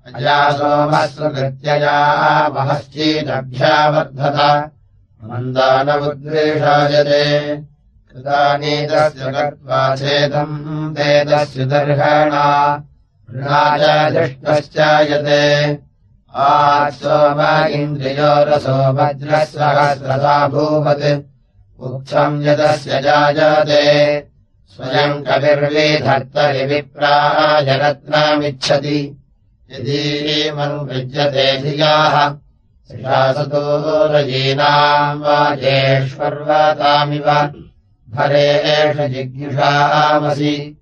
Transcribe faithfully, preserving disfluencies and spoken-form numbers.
अजा सोमस्व कृत्यया महश्चीदभ्यावर्धत मन्दानमुद्वेषायते कृतानीतस्य कर्त्वा चेदम् तेदस्य दर्हणा ऋणाय दृष्टश्चायते आसोम इन्द्रियो रसो वज्रसहस्रदा भूवत् उक्थम् यदस्य जायते स्वयम् कविर्विधर्तरि विप्राय रत्नमिच्छति यदीमम् विद्यते धियाः श्रासतोरयीनाम् वाजेष्वर्वतामिव भरेष जिज्ञुषामसि